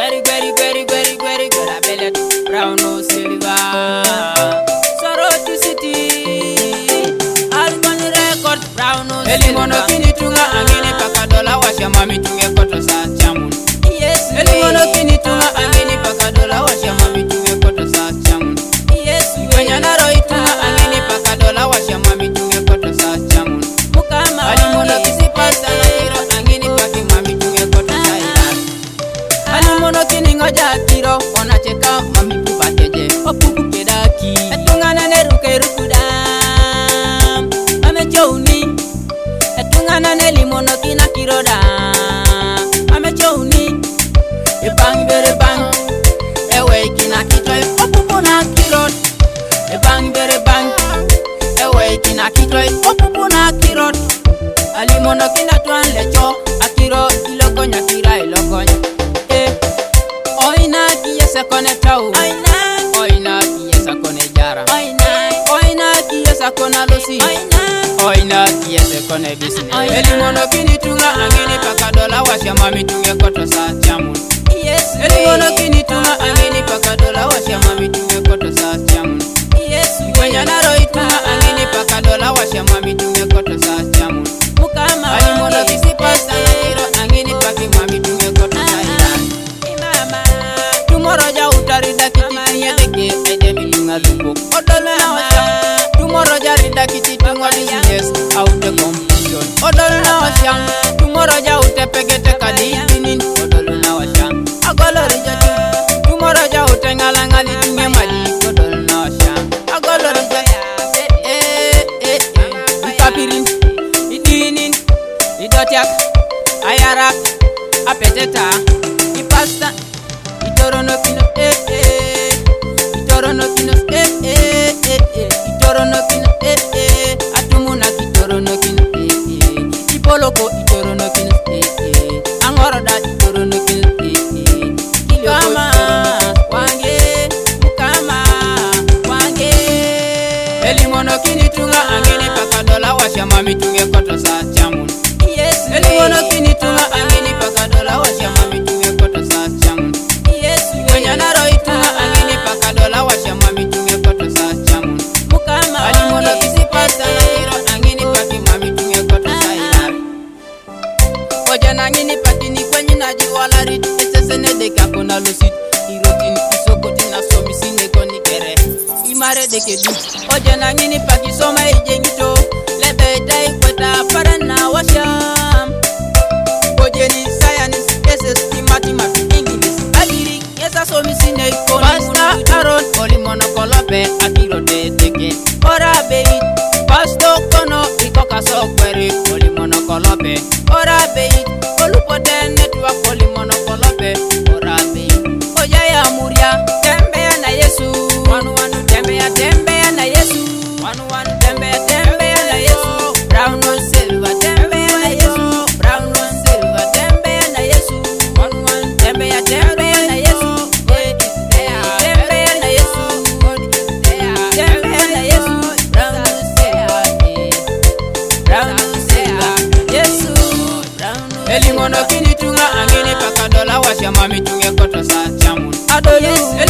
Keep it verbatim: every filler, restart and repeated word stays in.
Very, very, very, very, very good. I bellet brown no silver. Sorrow to city. I'll go record brown no silver. Elimono kini tunga angini paka dola washa mami tunge koto sa chamun. Yes. Elimono kini tunga angini paka dola washa mami tunge koto sa chamun. Yes. Kwenye naro itunga angini paka dola washa mami tunge koto sa chamun. Mukama. Alimono kisi pasta na hiro angini paki mami tunge koto sa iran. Alimono kini ngoja kiro ona cheka mami pupakeje. Opupu kedaki. Etunga na neruke rukuda. Ame chouni. Etunga na nelimono kina kiroda. Ame chouni. E bang bere bang. Ewe kina kitoi. Opupu na kirod. E bang bere bang. Ewe kina kitoi. Opupu na kirod. Alimono kina tuan lecho. Akiro iloko nyakira iloko nyakira. Oina kiyesa kone tau. Oina Oina kiyesa kone jara. Oina Oina kiyesa kone losi. Oina Oina kiyesa kone business. Elimono kini tunga angini paka dola washa mami tunge koto sa chamun. Yes. Elimono kini tunga angini paka dola washa mami tunge koto sa chamun. Yes. Kwenye naro itunga angini paka dola washa mami tunge koto sa chamun. Mukama. Alimono kisi pasta na hiro angini paki mami tunge koto sa iran. Tomorrow utarida kiti nyedeke ede milunga lumbo odolo na washa. Tomorrow jarida kiti tunga business out the competition odolo na washa. Tomorrow utepegete kadini odolo na washa. Agolo rijatu. Tomorrow utengala ngali tunge mali odolo na washa. Agolo rijatu. Eh eh eh ikapirin idinin idotiak ayarak apeteta ipasta Itorono kino eh eh Itorono kino eh eh eh eh Itorono kino eh eh Atumuna kitorono kino eh eh Ipoloko itorono kino eh eh Angoroda itorono kino eh eh Mukama wange Mukama wange Elimono kini tunga angini paka dola washa mami tunge koto sa chamun. Yes. Elimono kini tunga angini paka dola washa mami tunge koto sa chamun. Kwenye naro itunga angini paka dola washa mami tunge koto sa chamun. Mukama alimono kisi pasta na hiro angini paki mami tunge koto sa iran. Oja na angini paki ni kwenye naji wala rit. Esesene deka kona losit. Irotini isokoti na somi sine koni kere. Imare deke du. Oja na angini paki soma ijengito. Lebe dai kweta para na washa. Oje ni science, S S T, mathematics, English, agiri. Yesa so mi sine ikoni. Pasta Aaron olimono kolope akiro de teke. Ora beyi. Pasto kono ikoka so kweri olimono kolope. Ora beyi. Olupote network olimono kolope. Ora beyi. Oja ya muria tembea na Yesu. Wanu wanu tembea tembea na Yesu. Wanu wanu tembea tembea na Yesu. Brown or silver tembea na Yesu. Brown or silver tembea na Yesu. Wanu wanu tembea tembea na Yesu. God is there. Tembea na Yesu. God is there. Tembea na Yesu. Brown or silver. Brown or silver. Yesu. Brown or silver. Elimono kini tunga angini paka dola washa mami tunge koto sa chamun. Adolu.